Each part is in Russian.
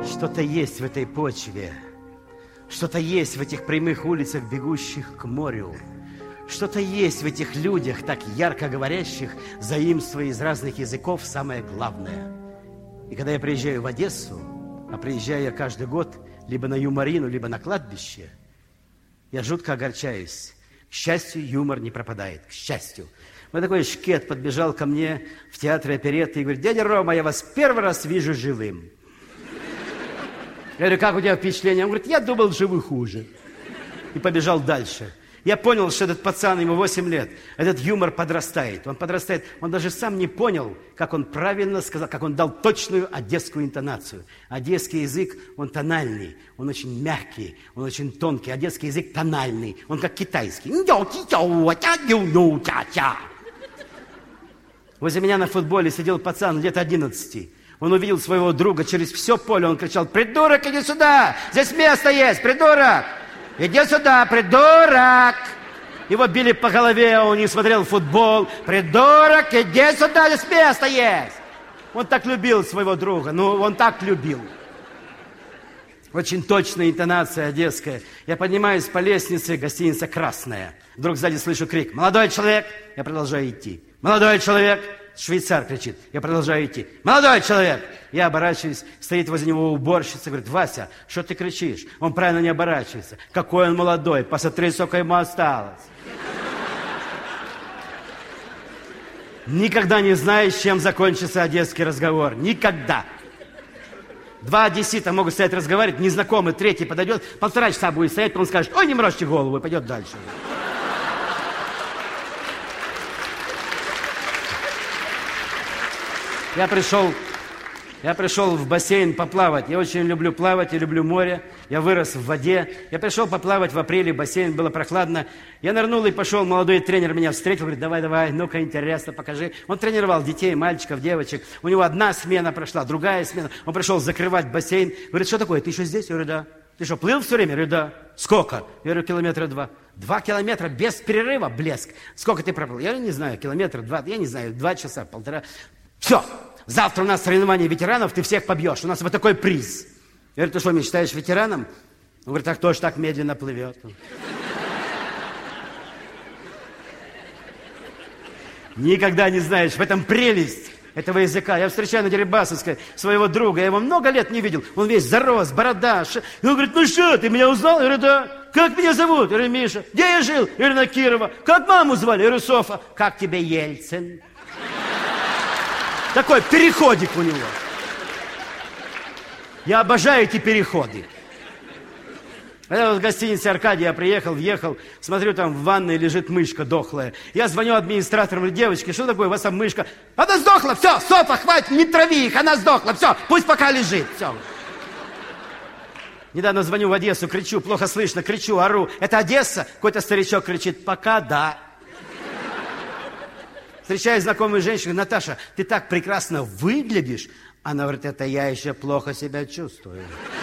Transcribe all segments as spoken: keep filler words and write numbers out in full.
Что-то есть в этой почве, что-то есть в этих прямых улицах, бегущих к морю. Что-то есть в этих людях, так ярко говорящих, заимствуя из разных языков самое главное. И когда я приезжаю в Одессу, а приезжаю я каждый год либо на юморину, либо на кладбище, я жутко огорчаюсь. К счастью, юмор не пропадает, к счастью. Вот такой шкет подбежал ко мне в театре оперетты и говорит: дядя Рома, я вас первый раз вижу живым. Я говорю: как у тебя впечатление? Он говорит: я думал, живы хуже. И побежал дальше. Я понял, что этот пацан, ему восемь лет, этот юмор подрастает. Он подрастает, он даже сам не понял, как он правильно сказал, как он дал точную одесскую интонацию. Одесский язык, он тональный, он очень мягкий, он очень тонкий. Одесский язык тональный, он как китайский. Возле меня на футболе сидел пацан лет одиннадцати. Он увидел своего друга через все поле, он кричал: придурок, иди сюда, здесь место есть, придурок! Иди сюда, придурок! Его били по голове, он не смотрел футбол. Придурок, иди сюда, здесь место есть! Он так любил своего друга, ну, он так любил. Очень точная интонация одесская. Я поднимаюсь по лестнице, гостиница «Красная». Вдруг сзади слышу крик: молодой человек! Я продолжаю идти. Молодой человек! Швейцар кричит. Я продолжаю идти. Молодой человек! Я оборачиваюсь, стоит возле него уборщица, говорит: Вася, что ты кричишь? Он правильно не оборачивается. Какой он молодой, посмотри, сколько ему осталось. Никогда не знаешь, чем закончится одесский разговор. Никогда. Два одессита могут стоять разговаривать, незнакомый, третий подойдет, полтора часа будет стоять, он скажет: ой, не морочьте голову, и пойдет дальше. Я пришел, я пришел в бассейн поплавать. Я очень люблю плавать, я люблю море. Я вырос в воде. Я пришел поплавать в апреле, бассейн, было прохладно. Я нырнул и пошел. Молодой тренер меня встретил, говорит: давай, давай, ну-ка, интересно, покажи. Он тренировал детей, мальчиков, девочек. У него одна смена прошла, другая смена. Он пришел закрывать бассейн. Говорит: что такое, ты еще здесь? Я говорю: да. Ты что, плыл все время? Я говорю: да. Сколько? Я говорю: километра два. Два километра без перерыва, блеск. Сколько ты проплыл? Я не знаю, километра два, я не знаю, два часа, полтора. Все, завтра у нас соревнование ветеранов, ты всех побьешь. У нас вот такой приз. Я говорю: ты что, мечтаешь ветераном? Он говорит: так тоже так медленно плывет. Никогда не знаешь, в этом прелесть этого языка. Я встречаю на Дерибасовской своего друга, я его много лет не видел. Он весь зарос, борода. Ш... И он говорит: ну что, ты меня узнал? Я говорю: да. Как меня зовут? Я говорю: Миша. Где я жил? Я говорю: на Кирова. Как маму звали? Я говорю: Софа. Как тебя, Ельцин? Такой переходик у него. Я обожаю эти переходы. Я в гостинице «Аркадия» я приехал, въехал, смотрю, там в ванной лежит мышка дохлая. Я звоню администратору, говорю: девочки, что такое, у вас там мышка? Она сдохла, все, Софа, хватит, не трави их, она сдохла, все, пусть пока лежит, все. Недавно звоню в Одессу, кричу, плохо слышно, кричу, ору. Это Одесса? Какой-то старичок кричит: пока да. Встречаю знакомую женщину: Наташа, ты так прекрасно выглядишь. Она говорит: это я еще плохо себя чувствую.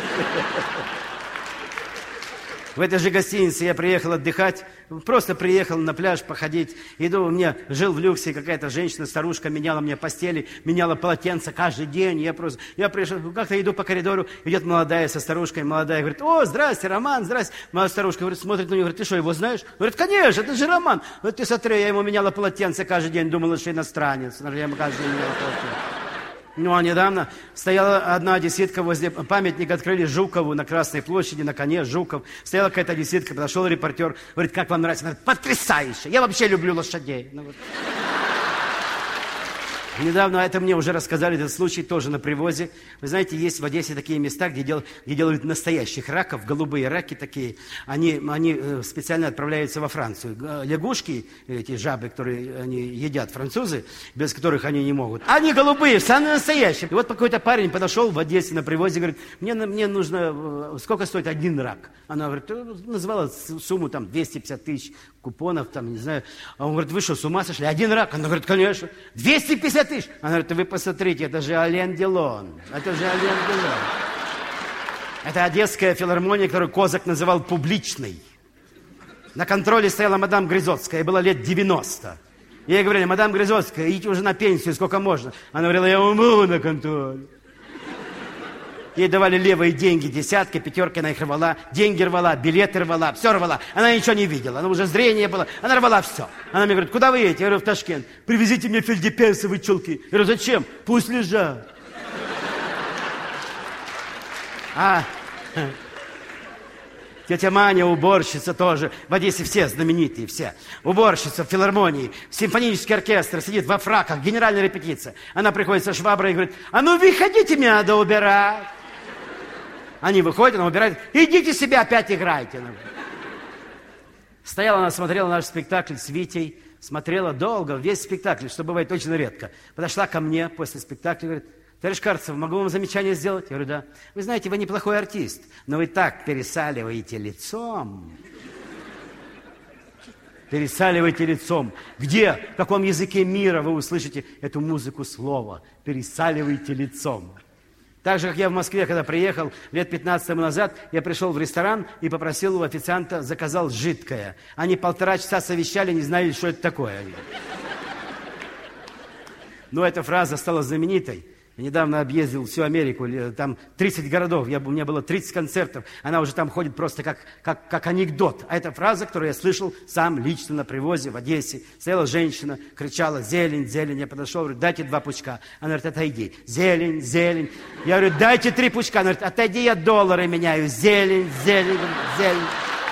В этой же гостинице я приехал отдыхать, просто приехал на пляж походить. Иду, у меня жил в люксе какая-то женщина, старушка, меняла мне постели, меняла полотенца каждый день. Я просто, я пришел, как-то иду по коридору, идет молодая со старушкой, молодая говорит: о, здрасте, Роман, здрасте. Моя старушка говорит, смотрит на нее, говорит: ты что, его знаешь? Говорит: конечно, это же Роман. Вот ты смотри, я ему меняла полотенце каждый день, думала, что иностранец. Я ему каждый день меняла полотенце. Ну, а недавно стояла одна одесситка возле памятника, открыли Жукову на Красной площади, на коне Жуков. Стояла какая-то одесситка, подошел репортер, говорит: как вам нравится? Она говорит: потрясающе, я вообще люблю лошадей. Ну, вот. Недавно, это мне уже рассказали, этот случай тоже на привозе. Вы знаете, есть в Одессе такие места, где, дел, где делают настоящих раков, голубые раки такие. Они, они специально отправляются во Францию. Лягушки, эти жабы, которые они едят, французы, без которых они не могут. Они голубые, самые настоящие. И вот какой-то парень подошел в Одессе на привозе, говорит: мне, мне нужно, сколько стоит один рак? Она говорит: назвала сумму там двести пятьдесят тысяч купонов, там, не знаю. А он говорит: вы что, с ума сошли? Один рак? Она говорит: конечно. двести пятьдесят тысяч. Она говорит: вы посмотрите, это же Ален Делон. Это же Ален Делон. Это Одесская филармония, которую Козак называл публичной. На контроле стояла мадам Гризотская, ей было лет девяносто. Ей говорили: мадам Гризотская, идите уже на пенсию, сколько можно. Она говорила: я умру на контроле. Ей давали левые деньги, десятки, пятерки, она их рвала, деньги рвала, билеты рвала, все рвала. Она ничего не видела, она уже зрение было, она рвала все. Она мне говорит, куда вы едете? Я говорю, в Ташкент. Привезите мне фельдепенсовые чулки. Я говорю, зачем? Пусть лежат. А... Тетя Маня, уборщица тоже. В Одессе все знаменитые, все. Уборщица в филармонии, симфонический оркестр, сидит во фраках, генеральная репетиция. Она приходит со шваброй и говорит, а ну выходите, мне надо убирать. Они выходят, она убирает, идите себе опять играйте. Стояла она, смотрела наш спектакль с Витей, смотрела долго, весь спектакль, что бывает очень редко. Подошла ко мне после спектакля и говорит, товарищ Карцев, могу вам замечание сделать? Я говорю, да. Вы знаете, вы неплохой артист, но вы так пересаливаете лицом. Пересаливаете лицом. Где, в каком языке мира вы услышите эту музыку слова? Пересаливаете лицом. Так же, как я в Москве, когда приехал лет пятнадцать тому назад, я пришел в ресторан и попросил у официанта, заказал жидкое. Они полтора часа совещали, не знали, что это такое. Но эта фраза стала знаменитой. Я недавно объездил всю Америку, там тридцать городов, я, у меня было тридцать концертов, она уже там ходит просто как, как, как анекдот. А это фраза, которую я слышал сам лично на привозе в Одессе. Стояла женщина, кричала «зелень, зелень». Я подошел, говорю, дайте два пучка. Она говорит, отойди. Зелень, зелень. Я говорю, дайте три пучка. Она говорит, отойди, я доллары меняю. Зелень, зелень, зелень.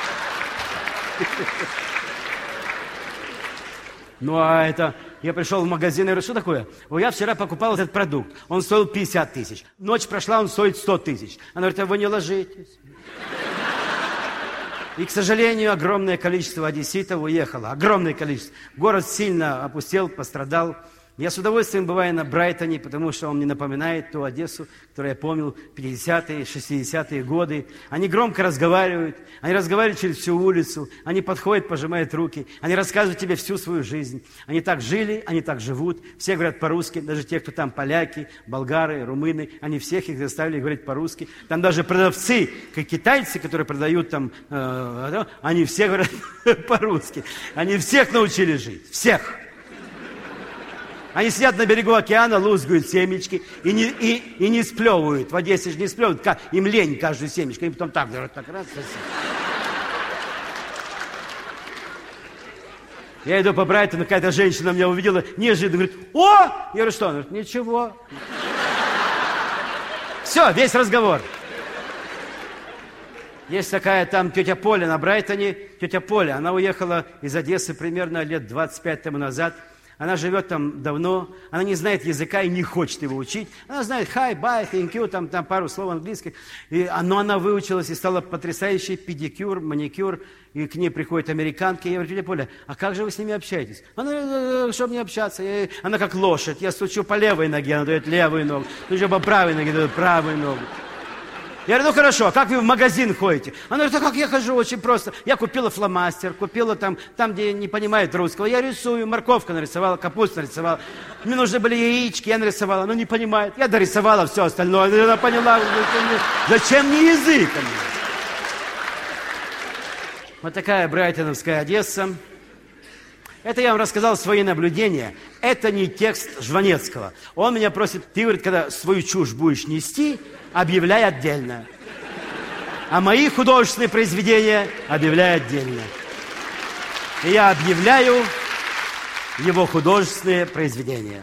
Ну, а это... Я пришел в магазин и говорю, что такое? О, я вчера покупал этот продукт. Он стоил пятьдесят тысяч. Ночь прошла, он стоит сто тысяч. Она говорит, а вы не ложитесь. И, к сожалению, огромное количество одесситов уехало. Огромное количество. Город сильно опустел, пострадал. Я с удовольствием бываю на Брайтоне, потому что он мне напоминает ту Одессу, которую я помнил в пятидесятые, шестидесятые годы. Они громко разговаривают, они разговаривают через всю улицу, они подходят, пожимают руки, они рассказывают тебе всю свою жизнь. Они так жили, они так живут, все говорят по-русски, даже те, кто там поляки, болгары, румыны, они всех их заставили говорить по-русски. Там даже продавцы, как китайцы, которые продают там, э, они все говорят по-русски. Они всех научили жить, всех. Они сидят на берегу океана, лузгают семечки и не, и, и не сплевывают. В Одессе же не сплевывают, им лень каждую семечку. Они потом так, так раз, раз. Я иду по Брайтону, какая-то женщина меня увидела, неожиданно говорит, о! Я говорю, что? Она говорит, ничего. Все, весь разговор. Есть такая там тетя Поля на Брайтоне. Тетя Поля, она уехала из Одессы примерно лет двадцать пять тому назад. Она живет там давно, она не знает языка и не хочет его учить. Она знает hi, bye, thank you, там, там пару слов английских. И, но она выучилась и стала потрясающей педикюр, маникюр. И к ней приходят американки. Я говорю, тетя Поля, а как же вы с ними общаетесь? Она, чтобы не общаться. Я, она как лошадь. Я стучу по левой ноге, она дает левую ногу. Стучу по правой ноге, дает правую ногу. Я говорю, ну хорошо, а как вы в магазин ходите? Она говорит, а как я хожу? Очень просто. Я купила фломастер, купила там, там, где не понимают русского. Я рисую, морковка нарисовала, капусту нарисовала. Мне нужны были яички, я нарисовала. Ну не понимает. Я дорисовала все остальное. Она поняла, зачем мне язык? Вот такая брайтоновская Одесса. Это я вам рассказал свои наблюдения. Это не текст Жванецкого. Он меня просит, ты, говорит, когда свою чушь будешь нести, объявляй отдельно. А мои художественные произведения объявляй отдельно. И я объявляю его художественные произведения.